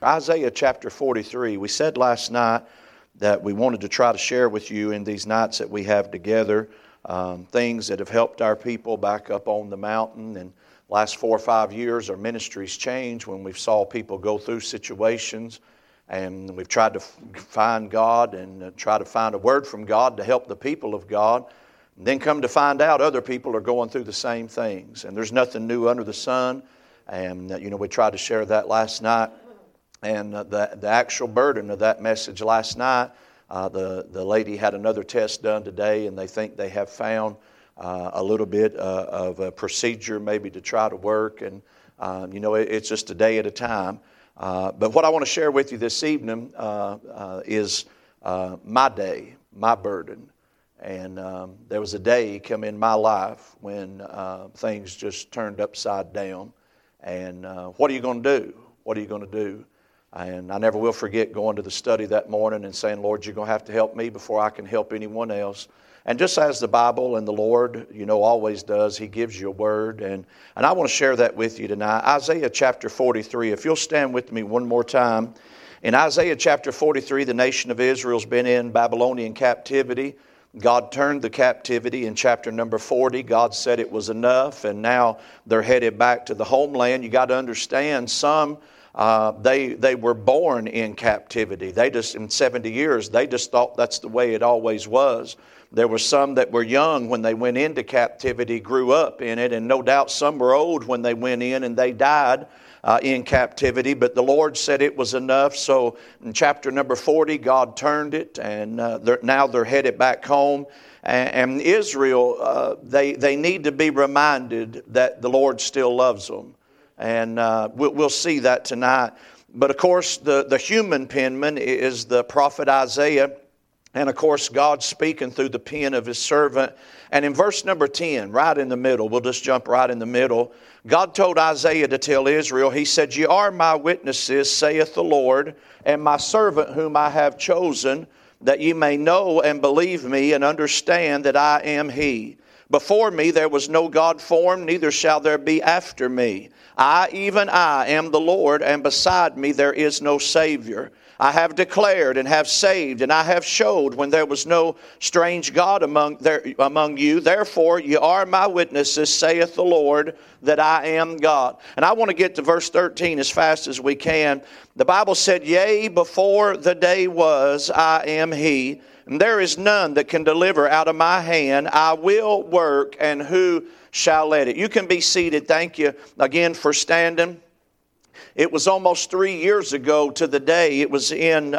Isaiah chapter 43. We said last night that we wanted to try to share with you in these nights that we have together things that have helped our people back up on the mountain. And last 4 or 5 years, our ministry's changed when we've saw people go through situations, and we've tried to find God and try to find a word from God to help the people of God. And then come to find out other people are going through the same things, and there's nothing new under the sun. And we tried to share that last night. And the actual burden of that message last night, the lady had another test done today, and they think they have found a little bit of a procedure maybe to try to work. And, it's just a day at a time. But what I want to share with you this evening is my day, my burden. And there was a day come in my life when things just turned upside down. And what are you going to do? What are you going to do? And I never will forget going to the study that morning and saying, Lord, you're going to have to help me before I can help anyone else. And just as the Bible and the Lord, always does, He gives you a word. And I want to share that with you tonight. Isaiah chapter 43, if you'll stand with me one more time. In Isaiah chapter 43, the nation of Israel's been in Babylonian captivity. God turned the captivity in chapter number 40. God said it was enough, and now they're headed back to the homeland. You got to understand, some they were born in captivity. They just, in 70 years, they just thought that's the way it always was. There were some that were young when they went into captivity, grew up in it, and no doubt some were old when they went in and they died in captivity. But the Lord said it was enough. So in chapter number 40, God turned it, and now they're headed back home. And Israel, they need to be reminded that the Lord still loves them. And we'll see that tonight. But of course, the human penman is the prophet Isaiah. And of course, God's speaking through the pen of His servant. And in verse number 10, right in the middle, we'll just jump right in the middle. God told Isaiah to tell Israel, He said, "Ye are my witnesses, saith the Lord, and my servant whom I have chosen, that ye may know and believe me and understand that I am He. Before me there was no God formed, neither shall there be after me. I, even I, am the Lord, and beside me there is no Savior. I have declared and have saved, and I have showed when there was no strange God among you. Therefore ye are my witnesses, saith the Lord, that I am God." And I want to get to verse 13 as fast as we can. The Bible said, "Yea, before the day was, I am He. And there is none that can deliver out of my hand. I will work, and who shall let it?" You can be seated. Thank you again for standing. It was almost 3 years ago to the day. It was the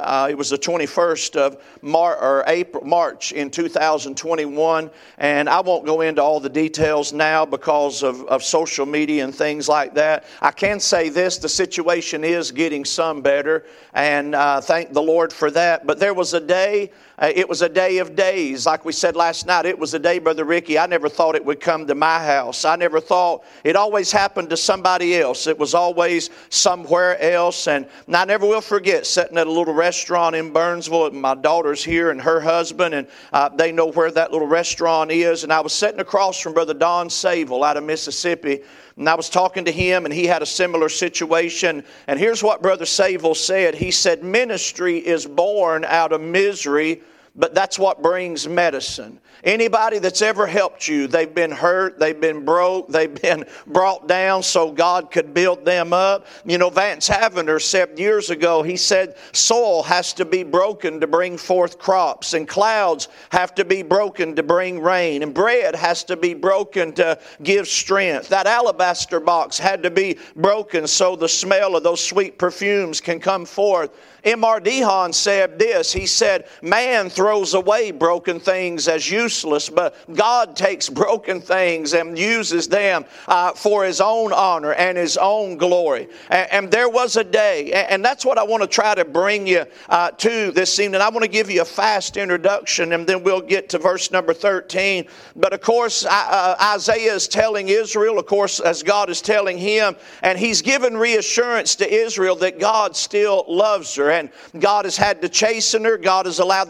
21st of March in 2021. And I won't go into all the details now because of social media and things like that. I can say this: the situation is getting some better, and thank the Lord for that. But there was a day. It was a day of days. Like we said last night, it was a day, Brother Ricky, I never thought it would come to my house. I never thought. It always happened to somebody else. It was always somewhere else. And I never will forget sitting at a little restaurant in Burnsville. My daughter's here and her husband, and they know where that little restaurant is. And I was sitting across from Brother Don Saville out of Mississippi. And I was talking to him, and he had a similar situation. And here's what Brother Saville said. He said, "Ministry is born out of misery, but that's what brings medicine." Anybody that's ever helped you, they've been hurt, they've been broke, they've been brought down so God could build them up. Vance Havner said years ago, he said, soil has to be broken to bring forth crops, and clouds have to be broken to bring rain, and bread has to be broken to give strength. That alabaster box had to be broken so the smell of those sweet perfumes can come forth. M.R. Dehan said this. He said, "Man throws away broken things as useless, but God takes broken things and uses them for His own honor and His own glory." And there was a day, and that's what I want to try to bring you to this evening. I want to give you a fast introduction, and then we'll get to verse number 13. But of course, Isaiah is telling Israel, of course, as God is telling him, and he's given reassurance to Israel that God still loves her. And God has had to chasten her. God has allowed the Chaldeans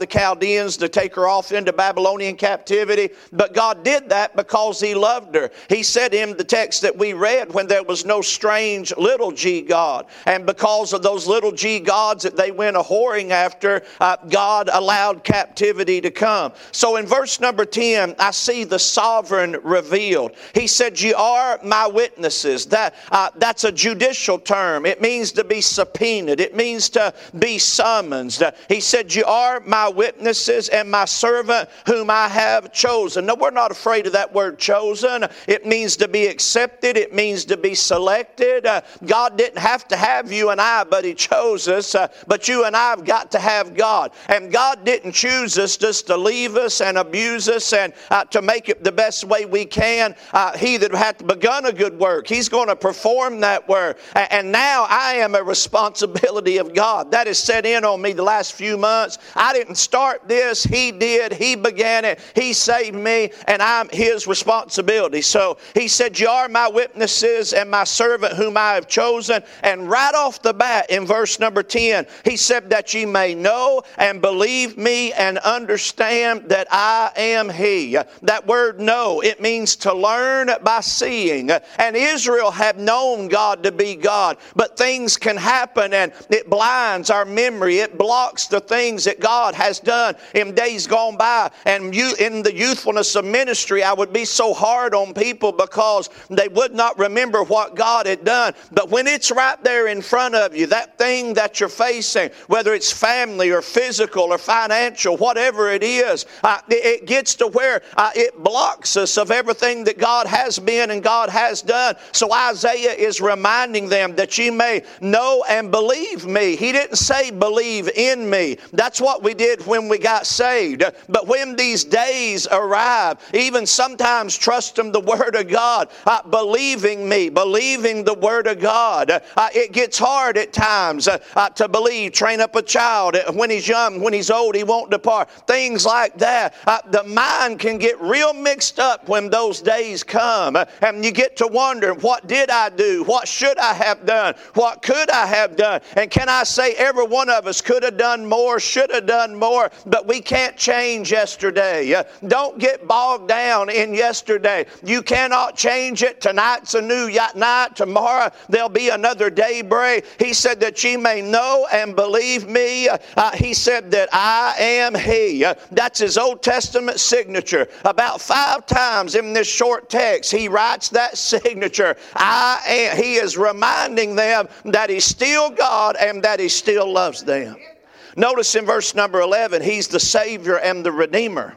Chaldeans to take her off into Babylonian captivity. But God did that because He loved her. He said in the text that we read, when there was no strange little g god. And because of those little g gods that they went a-whoring after, God allowed captivity to come. So in verse number 10, I see the sovereign revealed. He said, "Ye are my witnesses." That's a judicial term. It means to be subpoenaed. It means to be summoned. He said, "You are my witnesses and my servant whom I have chosen." No, we're not afraid of that word chosen. It means to be accepted. It means to be selected. God didn't have to have you and I, but He chose us. But you and I have got to have God. And God didn't choose us just to leave us and abuse us and to make it the best way we can. He that hath begun a good work, He's going to perform that work. And now I am a responsibility of God. That has set in on me the last few months. I didn't start this. He did. He began it. He saved me, and I'm His responsibility. So He said, "You are my witnesses and my servant whom I have chosen." And right off the bat in verse number 10, He said, "That ye may know and believe me and understand that I am He." That word know, it means to learn by seeing. And Israel had known God to be God. But things can happen and it blinds our memory. It blocks the things that God has done in days gone by. And in the youthfulness of ministry, I would be so hard on people because they would not remember what God had done. But when it's right there in front of you, that thing that you're facing, whether it's family or physical or financial, whatever it is, it gets to where it blocks us of everything that God has been and God has done. So Isaiah is reminding them that ye may know and believe me. He didn't say believe in me. That's what we did when we got saved. But when these days arrive, even sometimes trust in the Word of God, believing me, believing the Word of God. It gets hard at times to believe. Train up a child when he's young, when he's old, he won't depart. Things like that. The mind can get real mixed up when those days come. And you get to wonder, what did I do? What should I have done? What could I have done? And can I say every one of us could have done more, should have done more, but we can't change yesterday. Don't get bogged down in yesterday. You cannot change it. Tonight's a new night. Tomorrow there'll be another daybreak. He said that ye may know and believe me. He said that I am He. That's His Old Testament signature. About 5 times in this short text, He writes that signature. I am. He is reminding them that He's still God and that He still loves them. Notice in verse number 11, He's the Savior and the Redeemer.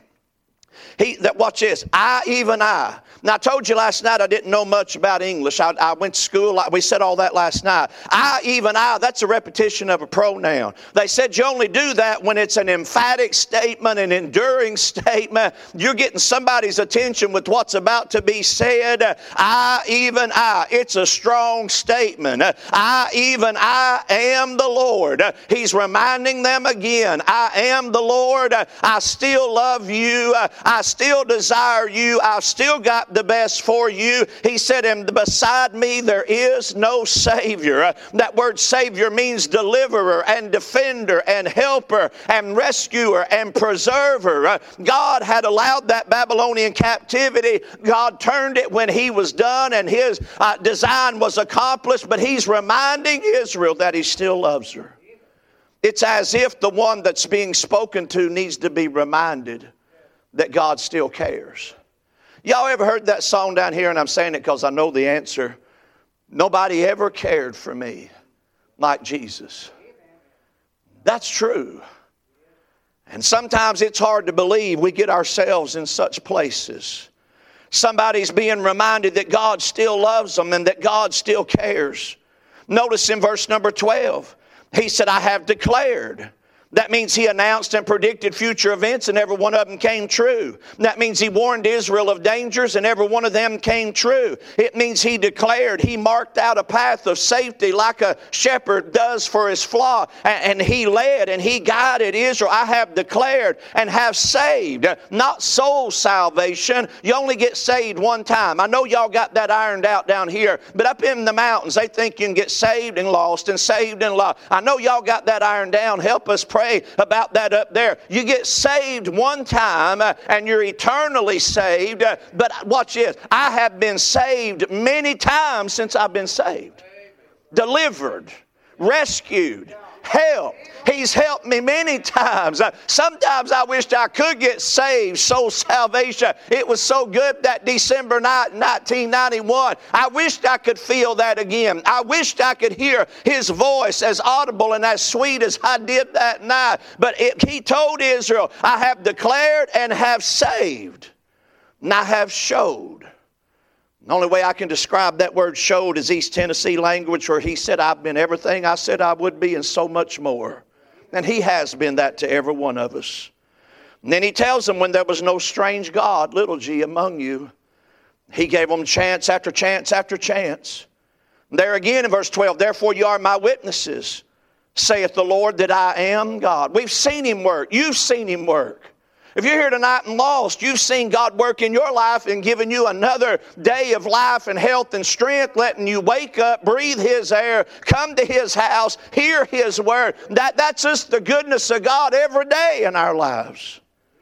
Watch this. Even I. Now, I told you last night I didn't know much about English. I went to school. We said all that last night. Even I, that's a repetition of a pronoun. They said you only do that when it's an emphatic statement, an enduring statement. You're getting somebody's attention with what's about to be said. Even I. It's a strong statement. Even I am the Lord. He's reminding them again. I am the Lord. I still love you. I still desire you. I've still got the best for you. He said, and beside me there is no Savior. That word Savior means deliverer and defender and helper and rescuer and preserver. God had allowed that Babylonian captivity. God turned it when He was done and His design was accomplished, but He's reminding Israel that He still loves her. It's as if the one that's being spoken to needs to be reminded that God still cares. Y'all ever heard that song down here? And I'm saying it because I know the answer. Nobody ever cared for me like Jesus. That's true. And sometimes it's hard to believe we get ourselves in such places. Somebody's being reminded that God still loves them and that God still cares. Notice in verse number 12, He said, I have declared. That means He announced and predicted future events and every one of them came true. That means He warned Israel of dangers and every one of them came true. It means He declared, He marked out a path of safety like a shepherd does for his flock. And He led and He guided Israel. I have declared and have saved, not soul salvation. You only get saved one time. I know y'all got that ironed out down here, but up in the mountains they think you can get saved and lost and saved and lost. I know y'all got that ironed down. Help us pray pray about that up there. You get saved one time and you're eternally saved. But watch this. I have been saved many times since I've been saved. Delivered, rescued, helped. He's helped me many times. Sometimes I wished I could get saved, soul salvation. It was so good that December night, 1991. I wished I could feel that again. I wished I could hear His voice as audible and as sweet as I did that night. But He told Israel, I have declared and have saved, and I have showed. The only way I can describe that word showed is East Tennessee language, where He said, I've been everything I said I would be and so much more. And He has been that to every one of us. And then He tells them, when there was no strange God, little g, among you, He gave them chance after chance after chance. And there again in verse 12, therefore you are my witnesses, saith the Lord, that I am God. We've seen Him work. You've seen Him work. If you're here tonight and lost, you've seen God work in your life and given you another day of life and health and strength, letting you wake up, breathe His air, come to His house, hear His word. That's just the goodness of God every day in our lives.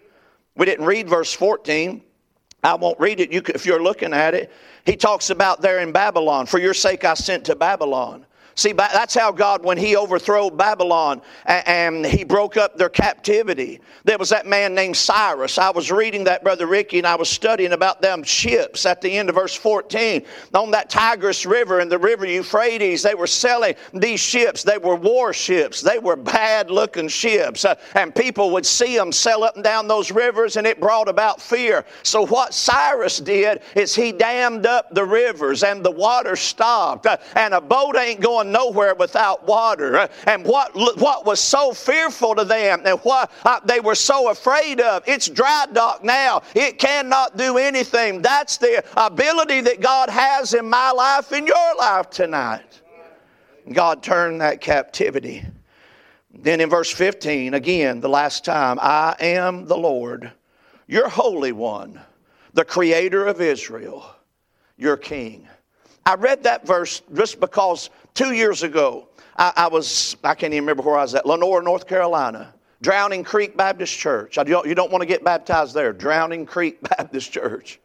We didn't read verse 14. I won't read it if you're looking at it. He talks about there in Babylon, for your sake I sent to Babylon. See, that's how God, when He overthrew Babylon and He broke up their captivity, there was that man named Cyrus. I was reading that, Brother Ricky, and I was studying about them ships at the end of verse 14. On that Tigris River and the river Euphrates, they were selling these ships. They were warships. They were bad-looking ships. And people would see them sail up and down those rivers, and it brought about fear. So what Cyrus did is he dammed up the rivers, and the water stopped. And a boat ain't going nowhere without water. And what was so fearful to them and what they were so afraid of, it's dry dock now. It cannot do anything. That's the ability that God has in my life, in your life tonight. God turned that captivity. Then in verse 15, again, the last time, I am the Lord, your Holy One, the Creator of Israel, your King. I read that verse just because 2 years ago, I can't even remember where I was at, Lenore, North Carolina, Drowning Creek Baptist Church. You don't want to get baptized there, Drowning Creek Baptist Church.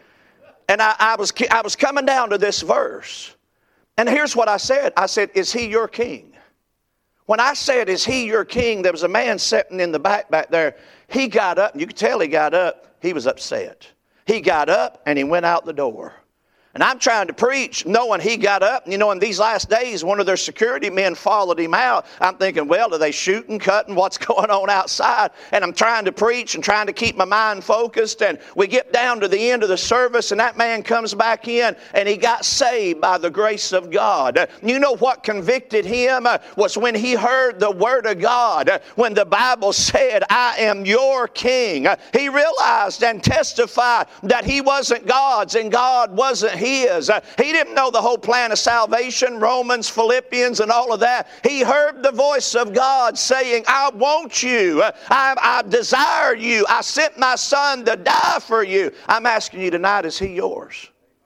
And I was coming down to this verse. And here's what I said. I said, is He your King? When I said, is He your King, there was a man sitting in the back there. He got up, and you could tell he got up. He was upset. He got up, and he went out the door. And I'm trying to preach, knowing he got up. You know, in these last days, one of their security men followed him out. I'm thinking, well, are they shooting, cutting? What's going on outside? And I'm trying to preach and trying to keep my mind focused. And we get down to the end of the service, and that man comes back in, and he got saved by the grace of God. You know what convicted him was when he heard the Word of God. When the Bible said, I am your King. He realized and testified that he wasn't God's and God wasn't His. He didn't know the whole plan of salvation, Romans, Philippians, and all of that. He heard the voice of God saying, I want you. I desire you. I sent my Son to die for you. I'm asking you tonight, is He yours?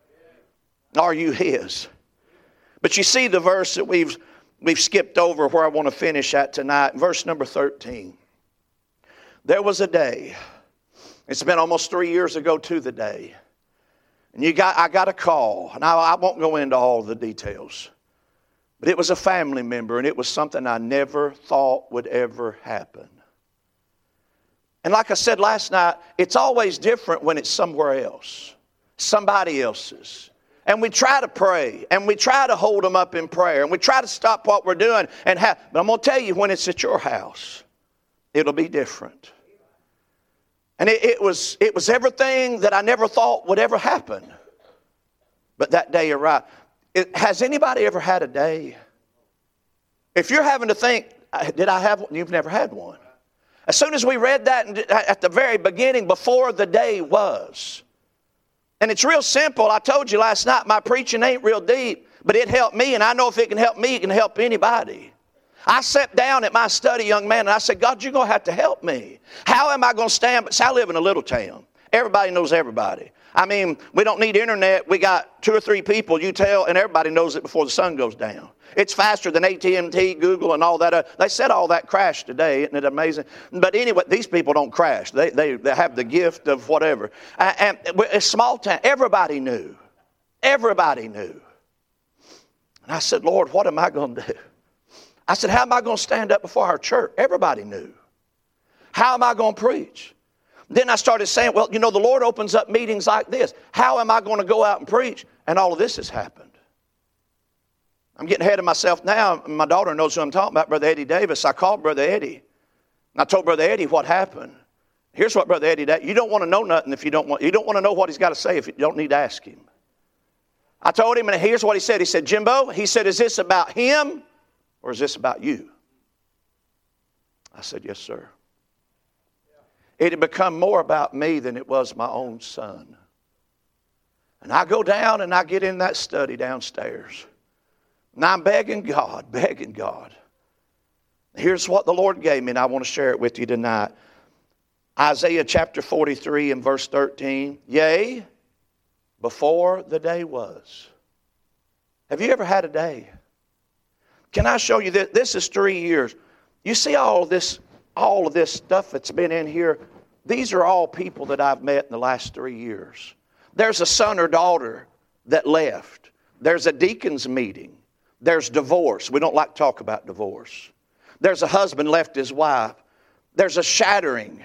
Are you His? But you see the verse that we've skipped over where I want to finish at tonight. Verse number 13. There was a day. It's been almost 3 years ago to the day. And I got a call. Now, I won't go into all the details. But it was a family member, and it was something I never thought would ever happen. And like I said last night, it's always different when it's somewhere else. Somebody else's. And we try to pray, and we try to hold them up in prayer, and we try to stop what we're doing. But I'm going to tell you, when it's at your house, it'll be different. And it was everything that I never thought would ever happen. But that day arrived. Has anybody ever had a day? If you're having to think, did I have one? You've never had one. As soon as we read that at the very beginning, before the day was. And it's real simple. I told you last night, my preaching ain't real deep, but it helped me. And I know if it can help me, it can help anybody. I sat down at my study, young man, and I said, God, you're going to have to help me. How am I going to stand? See, I live in a little town. Everybody knows everybody. I mean, we don't need internet. We got 2 or 3 people you tell, and everybody knows it before the sun goes down. It's faster than AT&T, Google, and all that. They said all that crashed today. Isn't it amazing? But anyway, these people don't crash. They have the gift of whatever. And a small town, everybody knew. Everybody knew. And I said, Lord, what am I going to do? I said, how am I going to stand up before our church? Everybody knew. How am I going to preach? Then I started saying, well, the Lord opens up meetings like this. How am I going to go out and preach? And all of this has happened. I'm getting ahead of myself now. My daughter knows who I'm talking about, Brother Eddie Davis. I called Brother Eddie. And I told Brother Eddie what happened. Here's what Brother Eddie did. You don't want to know nothing if you don't want to know what he's got to say if you don't need to ask him. I told him, and here's what he said. He said, Jimbo, he said, is this about him or is this about you? I said, yes, sir. It had become more about me than it was my own son. And I go down and I get in that study downstairs. And I'm begging God. Here's what the Lord gave me, and I want to share it with you tonight. Isaiah chapter 43 and verse 13. Yea, before the day was. Have you ever had a day? Can I show you this? This is 3 years. You see all of this stuff that's been in here? These are all people that I've met in the last 3 years. There's a son or daughter that left. There's a deacon's meeting. There's divorce. We don't like to talk about divorce. There's a husband left his wife. There's a shattering.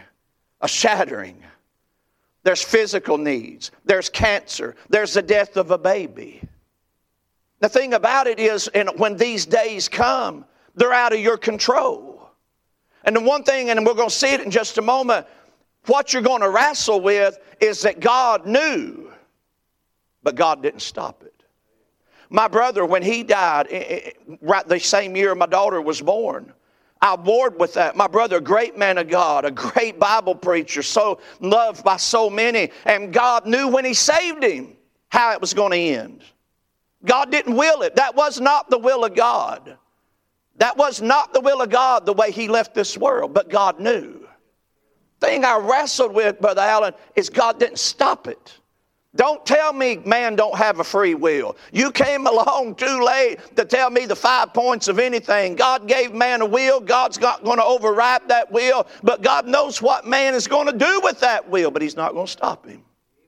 There's physical needs. There's cancer. There's the death of a baby. The thing about it is, when these days come, they're out of your control. And the one thing, and we're going to see it in just a moment, what you're going to wrestle with is that God knew, but God didn't stop it. My brother, when he died, right the same year my daughter was born, I warred with that. My brother, a great man of God, a great Bible preacher, so loved by so many. And God knew when He saved him how it was going to end. God didn't will it. That was not the will of God. That was not the will of God the way He left this world. But God knew. The thing I wrestled with, Brother Allen, is God didn't stop it. Don't tell me man don't have a free will. You came along too late to tell me the 5 points of anything. God gave man a will. God's not going to override that will. But God knows what man is going to do with that will. But He's not going to stop him.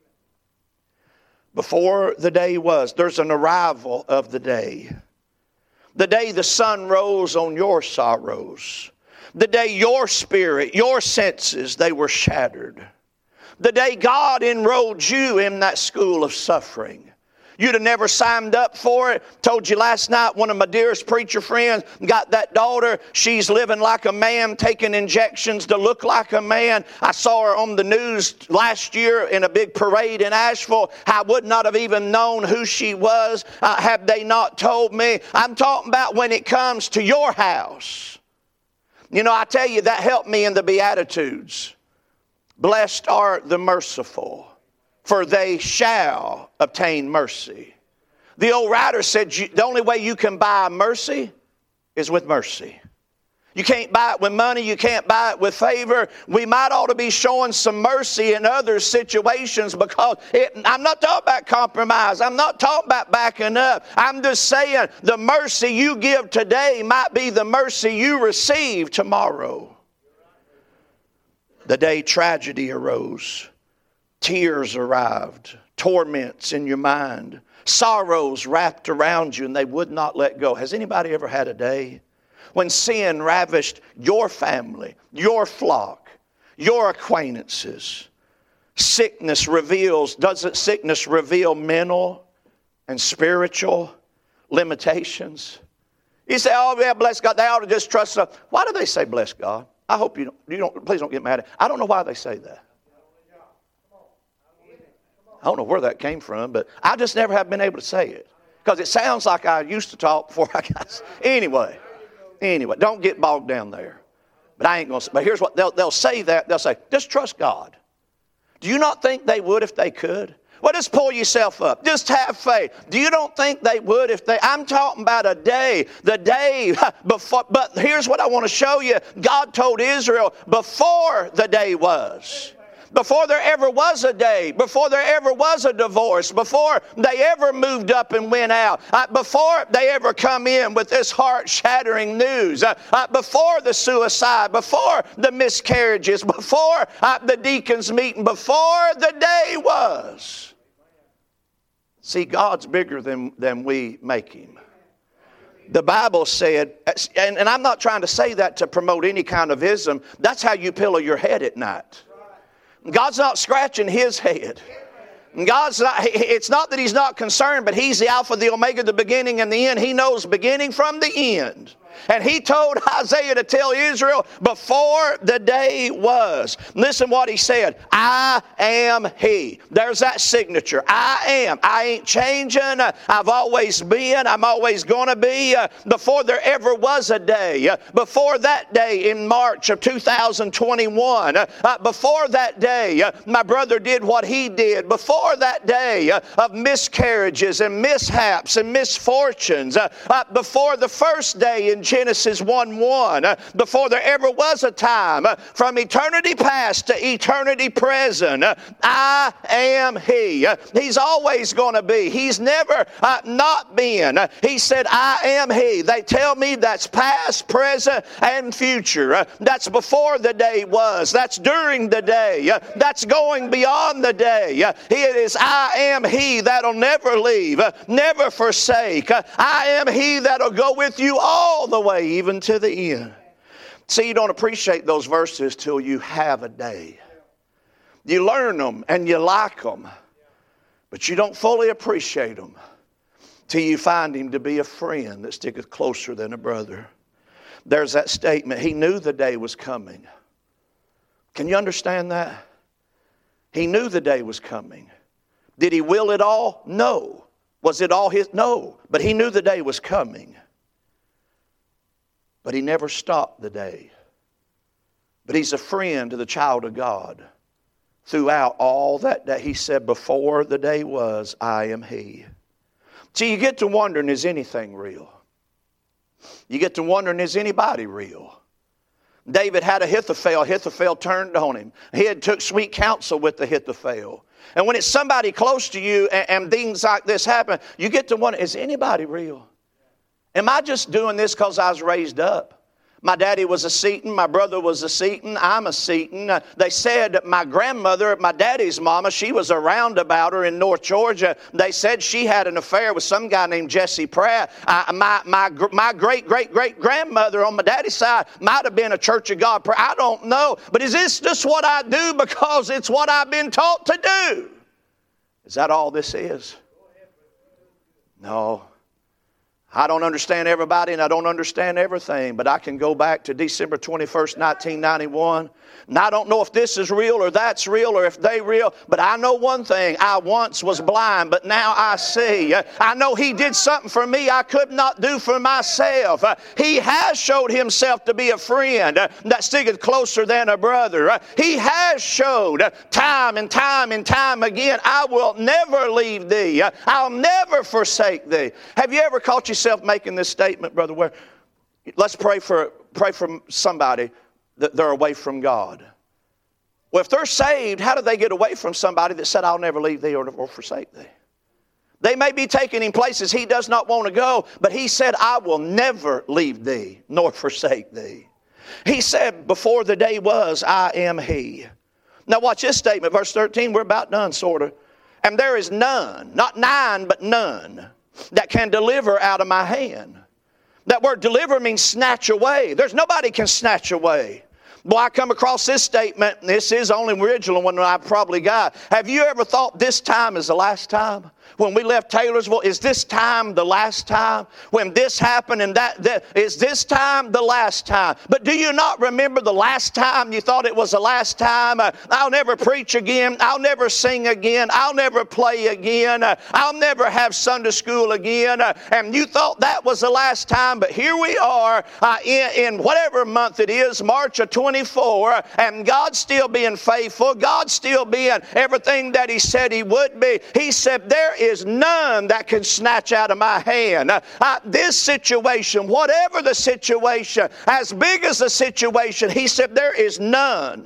Before the day was, there's an arrival of the day. The day the sun rose on your sorrows. The day your spirit, your senses, they were shattered. The day God enrolled you in that school of suffering. You'd have never signed up for it. Told you last night, one of my dearest preacher friends got that daughter. She's living like a man, taking injections to look like a man. I saw her on the news last year in a big parade in Asheville. I would not have even known who she was had they not told me. I'm talking about when it comes to your house. I tell you, that helped me in the Beatitudes. Blessed are the merciful, for they shall obtain mercy. The old writer said the only way you can buy mercy is with mercy. You can't buy it with money. You can't buy it with favor. We might ought to be showing some mercy in other situations because I'm not talking about compromise. I'm not talking about backing up. I'm just saying the mercy you give today might be the mercy you receive tomorrow. The day tragedy arose, tears arrived, torments in your mind, sorrows wrapped around you and they would not let go. Has anybody ever had a day when sin ravished your family, your flock, your acquaintances? Doesn't sickness reveal mental and spiritual limitations? You say, oh yeah, bless God, they ought to just trust us. Why do they say bless God? I hope you don't, please don't get mad at it. I don't know why they say that. I don't know where that came from, but I just never have been able to say it. Because it sounds like I used to talk before I got... Anyway, don't get bogged down there. But I ain't going to... But here's what... They'll say that. They'll say, just trust God. Do you not think they would if they could? Well, just pull yourself up. Just have faith. Do you don't think they would if they... I'm talking about a day. The day before... But here's what I want to show you. God told Israel before the day was. Before there ever was a day, before there ever was a divorce, before they ever moved up and went out, before they ever come in with this heart-shattering news, before the suicide, before the miscarriages, before the deacons meeting, before the day was. See, God's bigger than we make Him. The Bible said, and I'm not trying to say that to promote any kind of ism, that's how you pillow your head at night. God's not scratching His head. It's not that He's not concerned, but He's the Alpha, the Omega, the beginning and the end. He knows beginning from the end. And He told Isaiah to tell Israel before the day was. Listen what He said. I am He. There's that signature. I am. I ain't changing. I've always been. I'm always going to be. Before there ever was a day. Before that day in March of 2021. Before that day, my brother did what he did. Before that day of miscarriages and mishaps and misfortunes. Before the first day in Genesis 1:1, before there ever was a time from eternity past to eternity present, I am He. He's always going to be. He's never not been. He said, I am He. They tell me that's past, present, and future. That's before the day was. That's during the day. That's going beyond the day. It is I am He that'll never leave, never forsake. I am He that'll go with you all the way, even to the end. See, you don't appreciate those verses till you have a day. You learn them and you like them, but you don't fully appreciate them till you find Him to be a friend that sticketh closer than a brother. There's that statement. He knew the day was coming. Can you understand that? He knew the day was coming. Did He will it all? No. Was it all His? No. But He knew the day was coming. But He never stopped the day. But He's a friend to the child of God. Throughout all that He said, before the day was, I am He. See, you get to wondering, is anything real? You get to wondering, is anybody real? David had Ahithophel. Ahithophel turned on him. He had took sweet counsel with Ahithophel. And when it's somebody close to you and things like this happen, you get to wonder, is anybody real? Am I just doing this because I was raised up? My daddy was a Seton. My brother was a Seton. I'm a Seton. They said my grandmother, my daddy's mama, she was a roundabouter in North Georgia. They said she had an affair with some guy named Jesse Pratt. My great-great-great-grandmother on my daddy's side might have been a Church of God. I don't know. But is this just what I do because it's what I've been taught to do? Is that all this is? No. I don't understand everybody and I don't understand everything, but I can go back to December 21st, 1991. And I don't know if this is real or that's real or if they real, but I know one thing. I once was blind, but now I see. I know He did something for me I could not do for myself. He has showed Himself to be a friend that sticketh closer than a brother. He has showed time and time and time again, I will never leave thee. I'll never forsake thee. Have you ever caught yourself making this statement, Brother Ware? Let's pray for somebody that they're away from God. Well, if they're saved, how do they get away from somebody that said, I'll never leave thee or forsake thee? They may be taking Him places He does not want to go, but He said, I will never leave thee nor forsake thee. He said, before the day was, I am He. Now watch this statement, verse 13. We're about done, sort of. And there is none, not nine, but none, that can deliver out of my hand. That word deliver means snatch away. There's nobody can snatch away. Boy, I come across this statement, and this is the only original one that I probably got. Have you ever thought this time is the last time? When we left Taylorsville, is this time the last time? When this happened and that is this time the last time? But do you not remember the last time you thought it was the last time? I'll never preach again. I'll never sing again. I'll never play again. I'll never have Sunday school again. And you thought that was the last time, but here we are in whatever month it is, March of 24, and God's still being faithful. God's still being everything that He said He would be. He said, there is none that can snatch out of my hand. This situation, whatever the situation, as big as the situation, He said, there is none.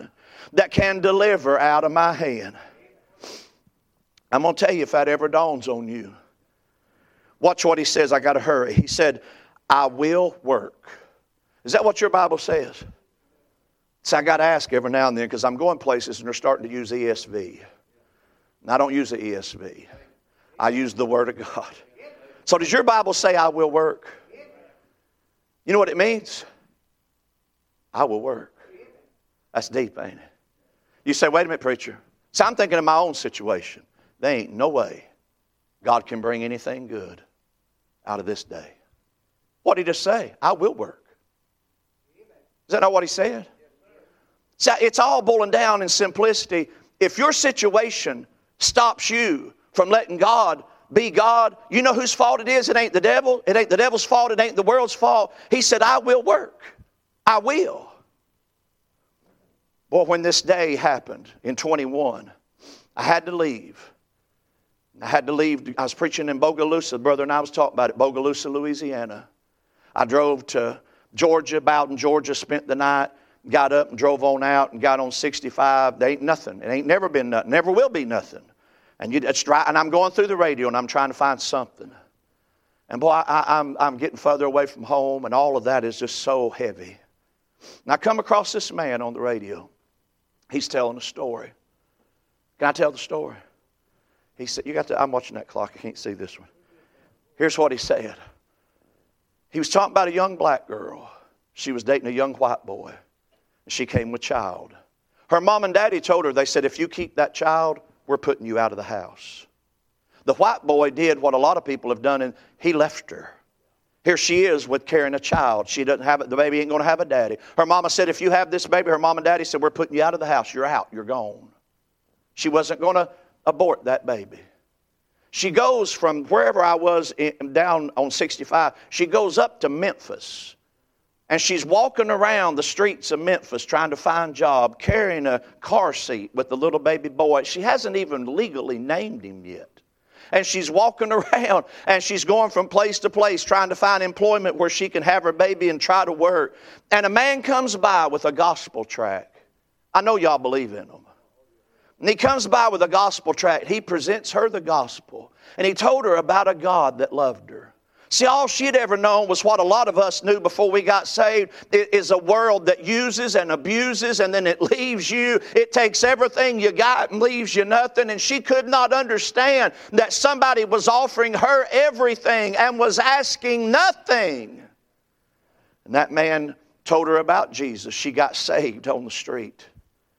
that can deliver out of my hand. I'm going to tell you if that ever dawns on you. Watch what he says. I got to hurry. He said, I will work. Is that what your Bible says? So I got to ask every now and then because I'm going places and they're starting to use ESV. And I don't use the ESV. I use the Word of God. So does your Bible say I will work? You know what it means? I will work. That's deep, ain't it? You say, wait a minute, preacher. So I'm thinking of my own situation. There ain't no way God can bring anything good out of this day. What did he just say? I will work. Is that not what he said? So it's all boiling down in simplicity. If your situation stops you from letting God be God, you know whose fault it is? It ain't the devil. It ain't the devil's fault. It ain't the world's fault. He said, I will work. I will. Boy, when this day happened in 21, I had to leave. I was preaching in Bogalusa. Brother and I was talking about it, Bogalusa, Louisiana. I drove to Georgia, Bowden, Georgia, spent the night, got up and drove on out and got on 65. There ain't nothing. It ain't never been nothing. Never will be nothing. And I'm going through the radio and I'm trying to find something. And boy, I'm getting further away from home and all of that is just so heavy. And I come across this man on the radio. He's telling a story. Can I tell the story? He said, I'm watching that clock. I can't see this one. Here's what he said. He was talking about a young black girl. She was dating a young white boy. And she came with child. Her mom and daddy told her, they said, if you keep that child, we're putting you out of the house. The white boy did what a lot of people have done, and he left her. Here she is with carrying a child. She doesn't have it. The baby ain't going to have a daddy. Her mama said, if you have this baby, her mom and daddy said, we're putting you out of the house. You're out. You're gone. She wasn't going to abort that baby. She goes from wherever I was down on 65, she goes up to Memphis. And she's walking around the streets of Memphis trying to find a job, carrying a car seat with the little baby boy. She hasn't even legally named him yet. And she's walking around and she's going from place to place trying to find employment where she can have her baby and try to work. And a man comes by with a gospel tract. I know y'all believe in them. And he comes by with a gospel tract. He presents her the gospel. And he told her about a God that loved her. See, all she'd ever known was what a lot of us knew before we got saved. It is a world that uses and abuses and then it leaves you. It takes everything you got and leaves you nothing. And she could not understand that somebody was offering her everything and was asking nothing. And that man told her about Jesus. She got saved on the street.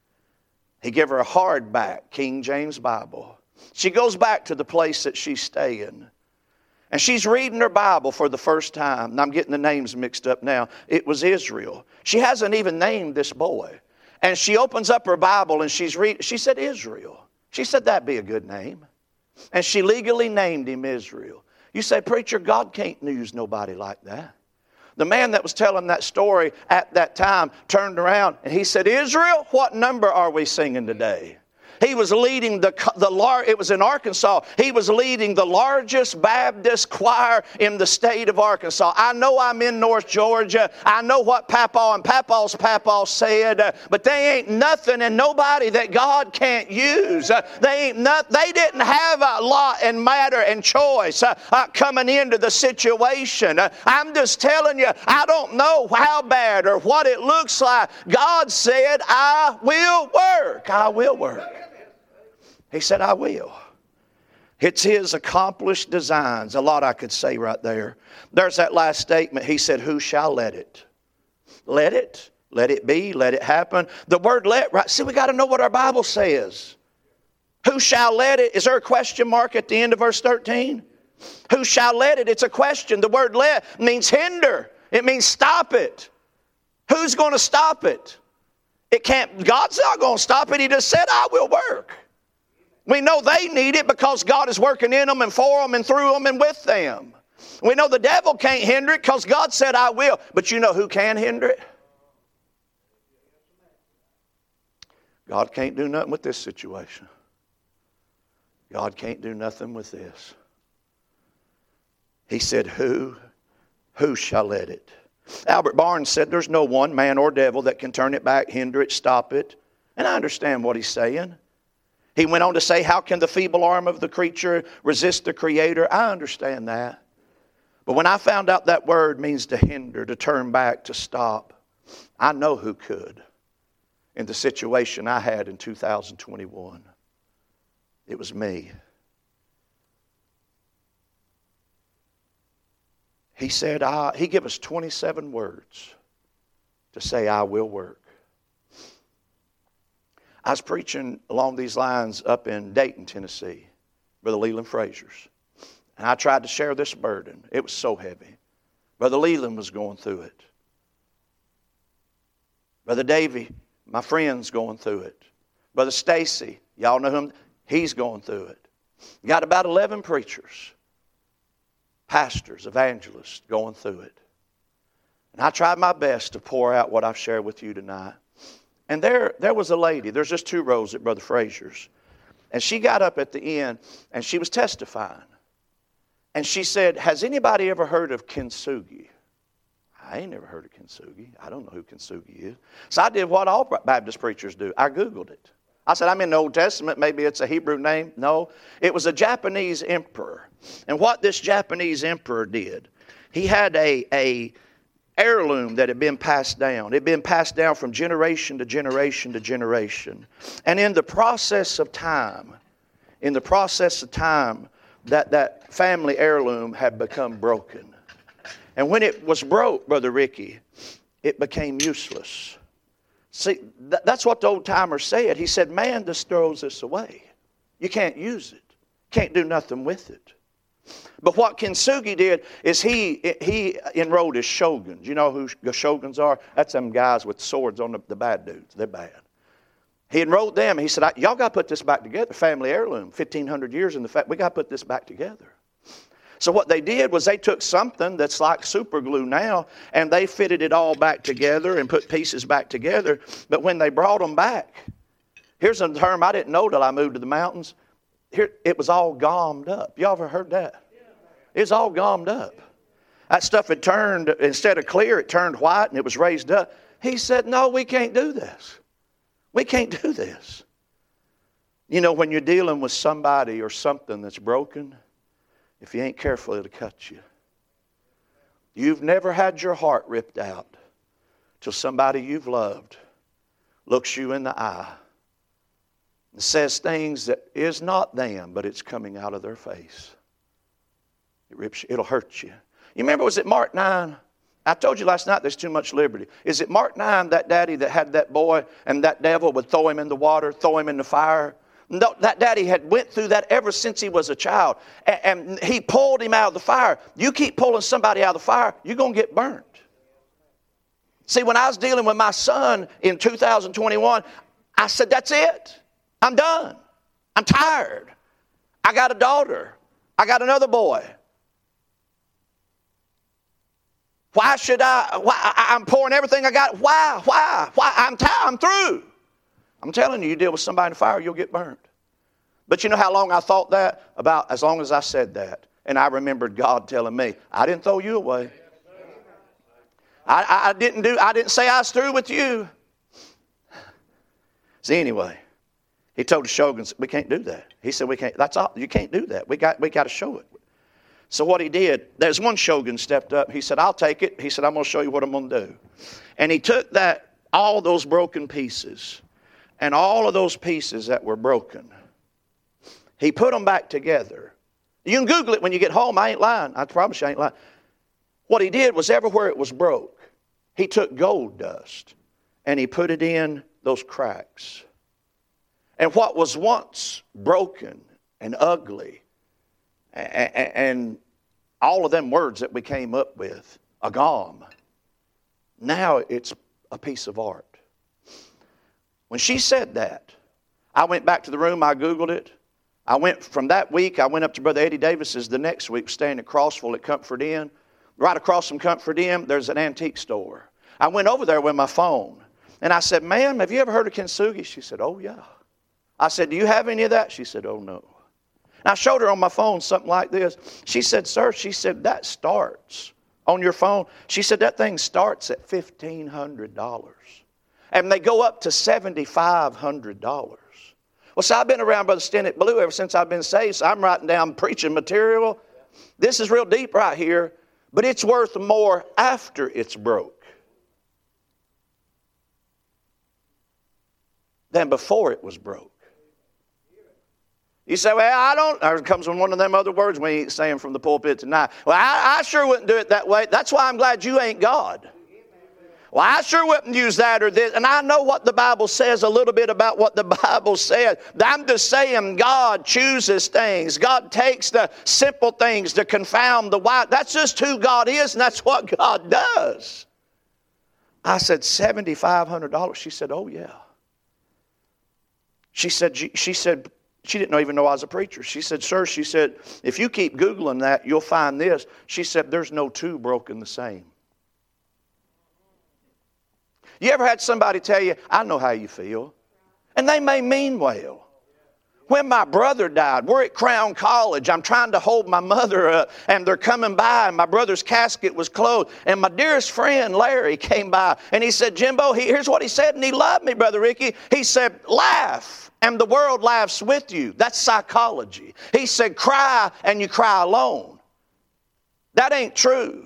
He gave her a hardback King James Bible. She goes back to the place that she's staying. And she's reading her Bible for the first time. And I'm getting the names mixed up now. It was Israel. She hasn't even named this boy. And she opens up her Bible and she's reading. She said Israel. She said that'd be a good name. And she legally named him Israel. You say, preacher, God can't use nobody like that. The man that was telling that story at that time turned around and he said, Israel, what number are we singing today? He was leading it was in Arkansas. He was leading the largest Baptist choir in the state of Arkansas. I know I'm in North Georgia. I know what Papaw and Papaw's Papaw said, but they ain't nothing and nobody that God can't use. They didn't have a lot and matter and choice coming into the situation. I'm just telling you, I don't know how bad or what it looks like. God said, I will work. I will work. He said, I will. It's His accomplished designs. A lot I could say right there. There's that last statement. He said, who shall let it? Let it. Let it be. Let it happen. The word let, right? See, we got to know what our Bible says. Who shall let it? Is there a question mark at the end of verse 13? Who shall let it? It's a question. The word let means hinder. It means stop it. Who's going to stop it? It can't. God's not going to stop it. He just said, I will work. We know they need it because God is working in them and for them and through them and with them. We know the devil can't hinder it because God said, I will. But you know who can hinder it? God can't do nothing with this situation. God can't do nothing with this. He said, who shall let it? Albert Barnes said there's no one, man or devil, that can turn it back, hinder it, stop it. And I understand what he's saying. He went on to say, how can the feeble arm of the creature resist the Creator? I understand that. But when I found out that word means to hinder, to turn back, to stop, I know who could in the situation I had in 2021. It was me. He said, he gave us 27 words to say, I will work. I was preaching along these lines up in Dayton, Tennessee, Brother Leland Frazier's. And I tried to share this burden. It was so heavy. Brother Leland was going through it. Brother Davey, my friend's going through it. Brother Stacy, y'all know him, he's going through it. Got about 11 preachers, pastors, evangelists going through it. And I tried my best to pour out what I've shared with you tonight. And there was a lady, there's just 2 rows at Brother Frazier's. And she got up at the end and she was testifying. And she said, has anybody ever heard of kintsugi? I ain't never heard of kintsugi. I don't know who kintsugi is. So I did what all Baptist preachers do. I Googled it. I said, I'm in the Old Testament. Maybe it's a Hebrew name. No, it was a Japanese emperor. And what this Japanese emperor did, he had a heirloom that had been passed down. It had been passed down from generation to generation to generation. And in the process of time, that family heirloom had become broken. And when it was broke, Brother Ricky, it became useless. See, that's what the old-timer said. He said, man just throws this away. You can't use it. Can't do nothing with it. But what Kintsugi did is he enrolled his shoguns. You know who the shoguns are? That's them guys with swords on the bad dudes. They're bad. He enrolled them. He said, y'all got to put this back together. Family heirloom, 1,500 years in the fact. We got to put this back together. So what they did was they took something that's like super glue now, and they fitted it all back together and put pieces back together. But when they brought them back, here's a term I didn't know till I moved to the mountains. Here, it was all gommed up. Y'all ever heard that? It was all gommed up. That stuff had turned, instead of clear, it turned white and it was raised up. He said, no, we can't do this. We can't do this. You know, when you're dealing with somebody or something that's broken, if you ain't careful, it'll cut you. You've never had your heart ripped out till somebody you've loved looks you in the eye and says things that is not them, but it's coming out of their face. It rips you. It'll hurt you. You remember, was it Mark 9? I told you last night there's too much liberty. Is it Mark 9, that daddy that had that boy and that devil would throw him in the water, throw him in the fire? No, that daddy had went through that ever since he was a child. And he pulled him out of the fire. You keep pulling somebody out of the fire, you're going to get burnt. See, when I was dealing with my son in 2021, I said, that's it. I'm done. I'm tired. I got a daughter. I got another boy. Why should I'm pouring everything I got. Why? I'm through. I'm telling you, you deal with somebody in the fire, you'll get burned. But you know how long I thought that? About as long as I said that. And I remembered God telling me, I didn't throw you away. I didn't say I was through with you. See, anyway, he told the shoguns, we can't do that. He said, we can't. That's all. You can't do that. We got to show it. So what he did, there's one shogun stepped up. He said, I'll take it. He said, I'm going to show you what I'm going to do. And he took all those broken pieces, and all of those pieces that were broken, he put them back together. You can Google it when you get home. I ain't lying. I promise you I ain't lying. What he did was everywhere it was broke, he took gold dust and he put it in those cracks. And what was once broken and ugly and all of them words that we came up with, agam, now it's a piece of art. When she said that, I went back to the room, I Googled it. I went from that week, I went up to Brother Eddie Davis's the next week, staying at Crossville at Comfort Inn. Right across from Comfort Inn, there's an antique store. I went over there with my phone, and I said, ma'am, have you ever heard of kintsugi? She said, oh, yeah. I said, do you have any of that? She said, oh, no. And I showed her on my phone something like this. She said, sir, she said, that starts on your phone. She said, that thing starts at $1,500. And they go up to $7,500. Well, so I've been around Brother Stennett Blue ever since I've been saved, so I'm writing down preaching material. This is real deep right here, but it's worth more after it's broke than before it was broke. You say, well, I don't. There comes one of them other words we ain't saying from the pulpit tonight. Well, I sure wouldn't do it that way. That's why I'm glad you ain't God. Well, I sure wouldn't use that or this. And I know what the Bible says, a little bit about what the Bible says. I'm just saying God chooses things. God takes the simple things to confound the wise. That's just who God is, and that's what God does. I said, $7,500. She said, oh, yeah. She said, she didn't even know I was a preacher. She said, sir, she said, if you keep Googling that, you'll find this. She said, there's no two broken the same. You ever had somebody tell you, I know how you feel? And they may mean well. When my brother died, we're at Crown College. I'm trying to hold my mother up, and they're coming by, and my brother's casket was closed. And my dearest friend, Larry, came by, and he said, Jimbo, here's what he said, and he loved me, Brother Ricky. He said, laugh, and the world laughs with you. That's psychology. He said, cry, and you cry alone. That ain't true.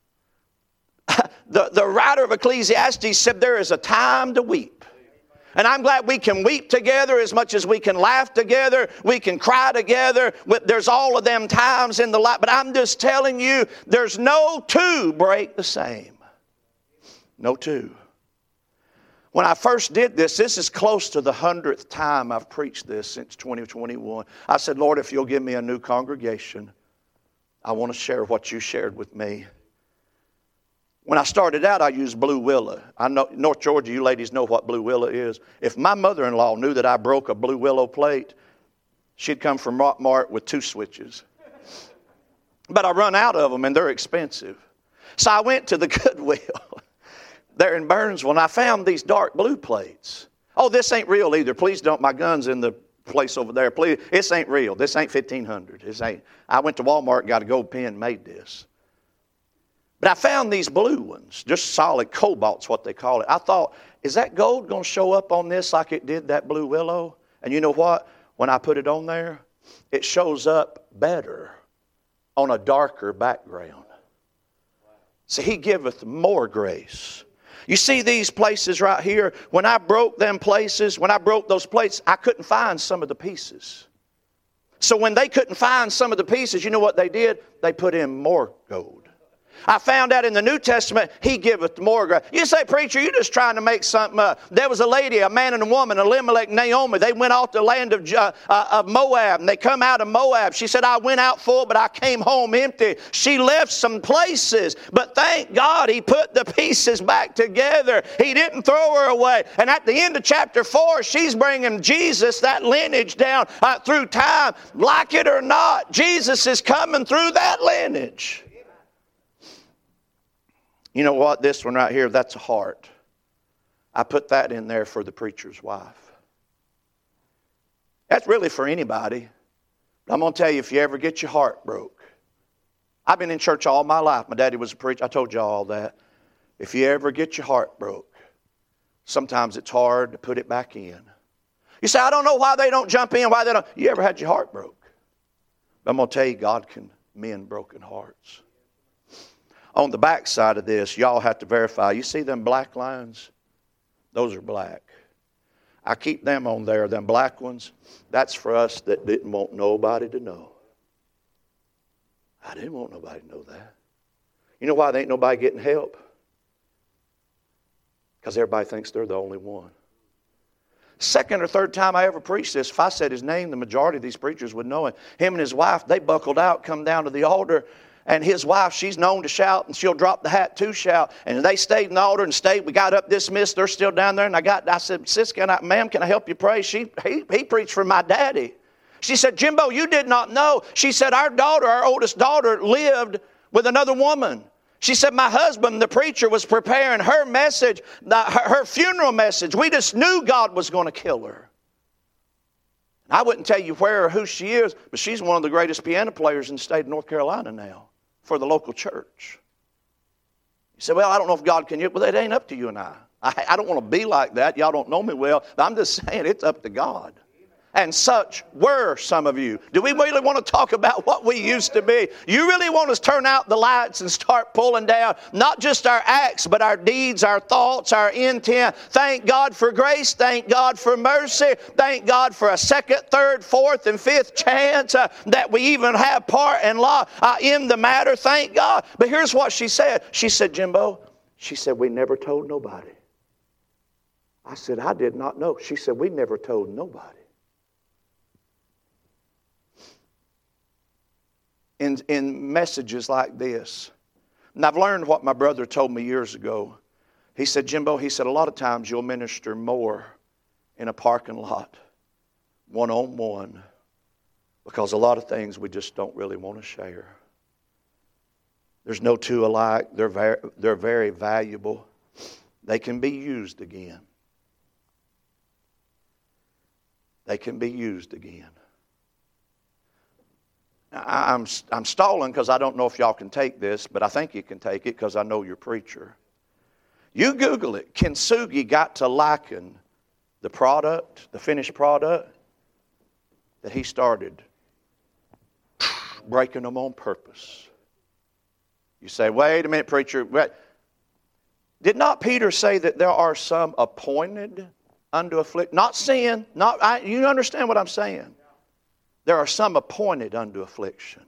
The writer of Ecclesiastes said there is a time to weep. And I'm glad we can weep together as much as we can laugh together. We can cry together. There's all of them times in the life. But I'm just telling you, there's no two break the same. No two. When I first did this is close to the 100th time I've preached this since 2021. I said, Lord, if you'll give me a new congregation, I want to share what you shared with me. When I started out, I used Blue Willow. I know North Georgia, you ladies know what Blue Willow is. If my mother-in-law knew that I broke a Blue Willow plate, she'd come from Rock Mart with 2 switches. But I run out of them, and they're expensive. So I went to the Goodwill there in Burnsville, and I found these dark blue plates. Oh, this ain't real either. Please don't. My gun's in the place over there. Please, this ain't real. This ain't 1500. This ain't. I went to Walmart and got a gold pen and made this. But I found these blue ones, just solid cobalt's what they call it. I thought, is that gold going to show up on this like it did that Blue Willow? And you know what? When I put it on there, it shows up better on a darker background. See, He giveth more grace. You see these places right here, when I broke them places, when I broke those plates, I couldn't find some of the pieces. So when they couldn't find some of the pieces, you know what they did? They put in more gold. I found out in the New Testament, He giveth more grace. You say, preacher, you're just trying to make something up. There was a lady, a man and a woman, Elimelech and Naomi. They went off the land of Moab, and they come out of Moab. She said, I went out full, but I came home empty. She left some places, but thank God He put the pieces back together. He didn't throw her away. And at the end of chapter 4, she's bringing Jesus, that lineage, down through time. Like it or not, Jesus is coming through that lineage. You know what? This one right here, that's a heart. I put that in there for the preacher's wife. That's really for anybody. But I'm going to tell you, if you ever get your heart broke. I've been in church all my life. My daddy was a preacher. I told you all that. If you ever get your heart broke, sometimes it's hard to put it back in. You say, I don't know why they don't jump in, why they don't. You ever had your heart broke? But I'm going to tell you, God can mend broken hearts. On the back side of this, y'all have to verify. You see them black lines? Those are black. I keep them on there, them black ones. That's for us that didn't want nobody to know. I didn't want nobody to know that. You know why there ain't nobody getting help? Because everybody thinks they're the only one. Second or third time I ever preached this, if I said his name, the majority of these preachers would know it. Him and his wife, they buckled out, come down to the altar. And his wife, she's known to shout, and she'll drop the hat to shout. And they stayed in the altar and stayed. We got up dismissed. They're still down there. And I said, sis, ma'am, can I help you pray? He preached for my daddy. She said, Jimbo, you did not know. She said, our oldest daughter, lived with another woman. She said, my husband, the preacher, was preparing her message, her funeral message. We just knew God was going to kill her. I wouldn't tell you where or who she is, but she's one of the greatest piano players in the state of North Carolina now for the local church. You say, well, I don't know if God can. Well, it ain't up to you and I. I don't want to be like that. Y'all don't know me well. But I'm just saying it's up to God. And such were some of you. Do we really want to talk about what we used to be? You really want us to turn out the lights and start pulling down not just our acts, but our deeds, our thoughts, our intent. Thank God for grace. Thank God for mercy. Thank God for a second, third, fourth, and fifth chance that we even have part and lot in the matter. Thank God. But here's what she said. She said, Jimbo, she said, we never told nobody. I said, I did not know. She said, we never told nobody. In messages like this. And I've learned what my brother told me years ago. He said, Jimbo, he said, a lot of times you'll minister more in a parking lot, one-on-one, because a lot of things we just don't really want to share. There's no two alike. They're very valuable. They can be used again. They can be used again. I'm stalling because I don't know if y'all can take this, but I think you can take it because I know you're a preacher. You Google it. Kintsugi got to liken the product, the finished product, that he started breaking them on purpose. You say, wait a minute, preacher. Did not Peter say that there are some appointed unto affliction? Not sin. You understand what I'm saying? There are some appointed unto affliction.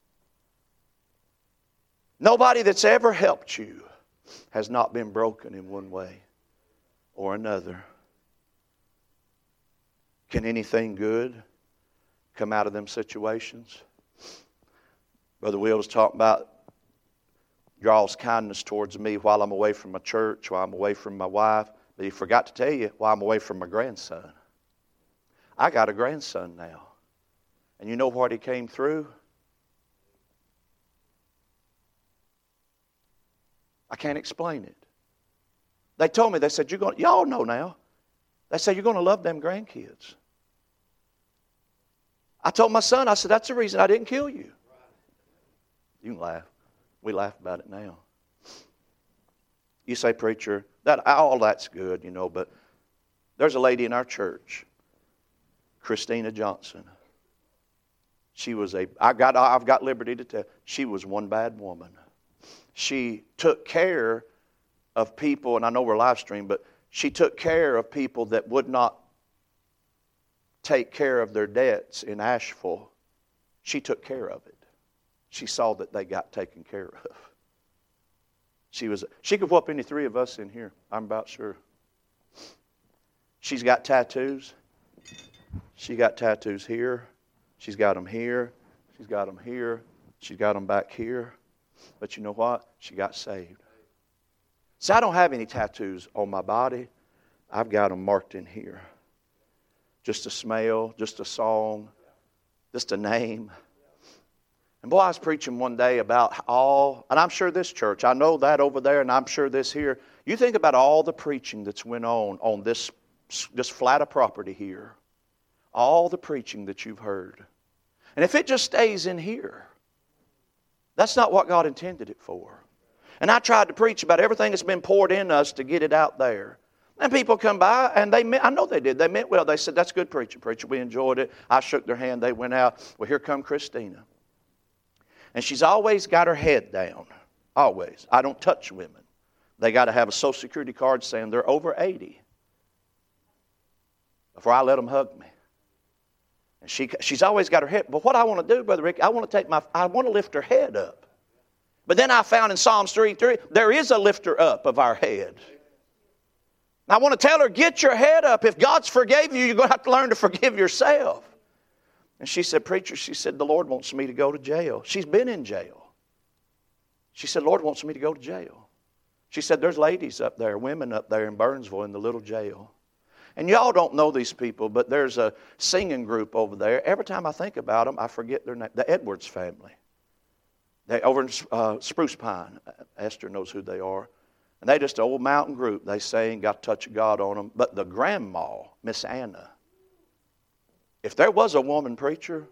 Nobody that's ever helped you has not been broken in one way or another. Can anything good come out of them situations? Brother Will was talking about y'all's kindness towards me while I'm away from my church, while I'm away from my wife. But he forgot to tell you while I'm away from my grandson. I got a grandson now. And you know what he came through? I can't explain it. They told me, they said, y'all know now. They said, you're going to love them grandkids. I told my son, I said, that's the reason I didn't kill you. You can laugh. We laugh about it now. You say, preacher, all that's good, but there's a lady in our church, Christina Johnson. She was I've got liberty to tell, she was one bad woman. She took care of people, and I know we're live stream, but she took care of people that would not take care of their debts in Asheville. She took care of it. She saw that they got taken care of. She could whoop any three of us in here, I'm about sure. She's got tattoos. She got tattoos here. She's got them here. She's got them here. She's got them back here. But you know what? She got saved. See, I don't have any tattoos on my body. I've got them marked in here. Just a smell, just a song, just a name. And boy, I was preaching one day about and I'm sure this church, I know that over there, and I'm sure this here. You think about all the preaching that's went on this flat of property here. All the preaching that you've heard. And if it just stays in here, that's not what God intended it for. And I tried to preach about everything that's been poured in us to get it out there. And people come by, and I know they did. They meant well. They said, that's good preaching, preacher. We enjoyed it. I shook their hand. They went out. Well, here come Christina. And she's always got her head down. Always. I don't touch women. They got to have a Social Security card saying they're over 80 before I let them hug me. And she's always got her head. But what I want to do, Brother Rick, I want to lift her head up. But then I found in Psalms 3:3, there is a lifter up of our head. I want to tell her, get your head up. If God's forgave you, you're going to have to learn to forgive yourself. And she said, preacher, she said, the Lord wants me to go to jail. She's been in jail. She said, Lord wants me to go to jail. She said, there's ladies up there, women up there in Burnsville in the little jail. And y'all don't know these people, but there's a singing group over there. Every time I think about them, I forget their name. The Edwards family. They over in Spruce Pine. Esther knows who they are. And they just an old mountain group. They sing, got a touch of God on them. But the grandma, Miss Anna, if there was a woman preacher,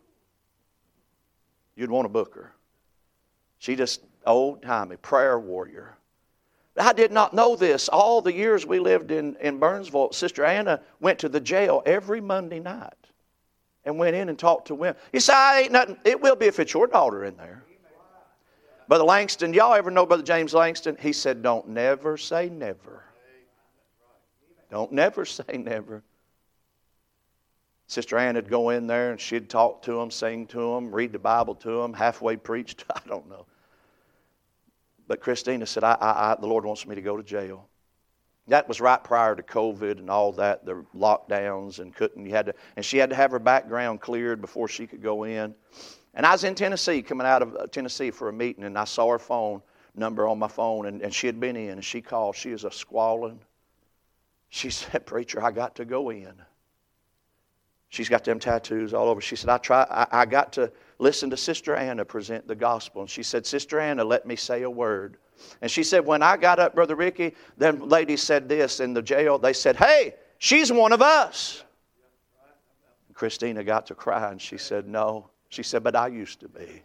you'd want to book her. She just old-timey prayer warrior. I did not know this. All the years we lived in Burnsville, Sister Anna went to the jail every Monday night and went in and talked to women. You say, I ain't nothing. It will be if it's your daughter in there. Brother Langston, y'all ever know Brother James Langston? He said, don't never say never. Don't never say never. Sister Ann would go in there and she'd talk to them, sing to them, read the Bible to them, halfway preached. I don't know. But Christina said, the Lord wants me to go to jail. That was right prior to COVID and all that, the lockdowns, and she had to have her background cleared before she could go in. And I was in Tennessee, coming out of Tennessee for a meeting, and I saw her phone number on my phone, and she had been in, and she called. She is a squalling. She said, preacher, I got to go in. She's got them tattoos all over. She said, I got to listen to Sister Anna present the gospel. And she said, Sister Anna, let me say a word. And she said, when I got up, Brother Ricky, them ladies said this in the jail. They said, hey, she's one of us. And Christina got to cry, and she said, no. She said, but I used to be.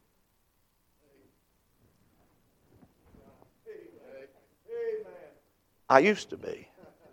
I used to be.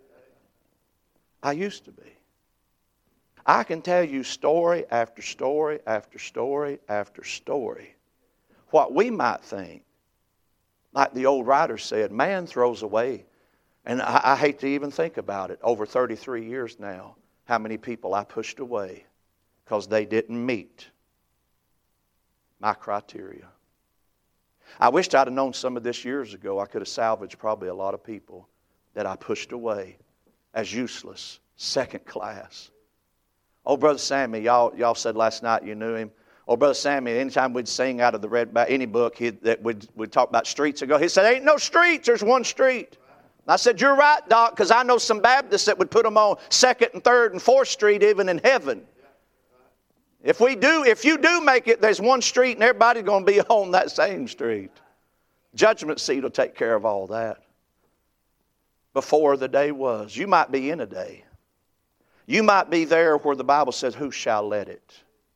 I used to be. I can tell you story after story after story after story. What we might think, like the old writer said, man throws away. And I hate to even think about it. Over 33 years now, how many people I pushed away because they didn't meet my criteria. I wished I'd have known some of this years ago. I could have salvaged probably a lot of people that I pushed away as useless, second class. Oh, Brother Sammy, y'all said last night you knew him. Oh, Brother Sammy, anytime we'd sing out of any book that we'd talk about streets, he'd say, there ain't no streets, there's one street. And I said, you're right, Doc, because I know some Baptists that would put them on 2nd and 3rd and 4th Street even in heaven. If you do make it, there's one street and everybody's going to be on that same street. Judgment seat will take care of all that. Before the day was. You might be in a day. You might be there where the Bible says, who shall let it?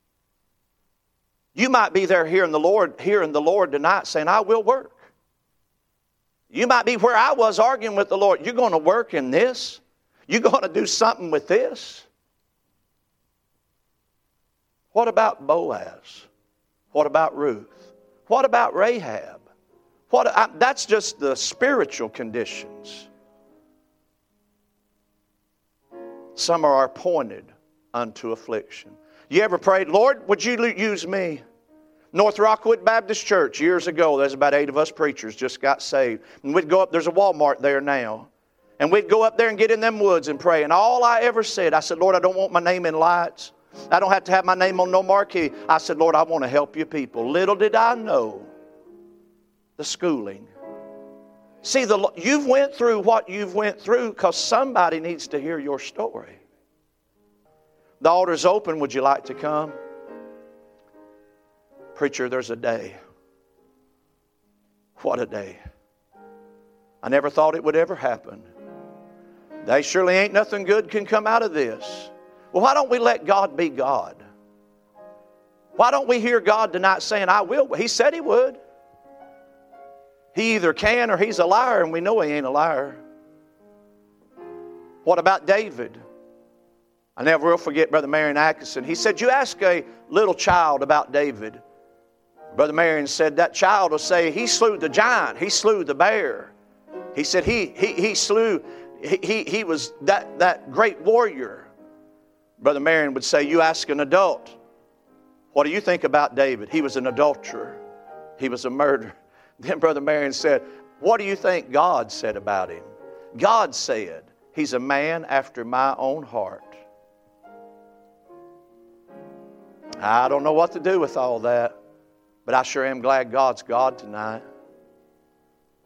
You might be there hearing the Lord tonight saying, I will work. You might be where I was arguing with the Lord. You're going to work in this? You're going to do something with this? What about Boaz? What about Ruth? What about Rahab? That's just the spiritual conditions. Some are appointed unto affliction. You ever prayed, Lord, would you use me? North Rockwood Baptist Church years ago, there's about 8 of us preachers just got saved. And we'd go up, there's a Walmart there now. And we'd go up there and get in them woods and pray. And all I ever said, I said, Lord, I don't want my name in lights. I don't have to have my name on no marquee. I said, Lord, I want to help you people. Little did I know the schooling. See, you've went through what you've went through because somebody needs to hear your story. The altar's open. Would you like to come? Preacher, there's a day. What a day. I never thought it would ever happen. They surely ain't nothing good can come out of this. Well, why don't we let God be God? Why don't we hear God tonight saying, I will? He said He would. He either can or he's a liar, and we know he ain't a liar. What about David? I never will forget Brother Marion Atkinson. He said, you ask a little child about David. Brother Marion said, that child will say, he slew the giant. He slew the bear. He said, he was that great warrior. Brother Marion would say, you ask an adult, what do you think about David? He was an adulterer. He was a murderer. Then Brother Marion said, what do you think God said about him? God said, he's a man after my own heart. I don't know what to do with all that, but I sure am glad God's God tonight.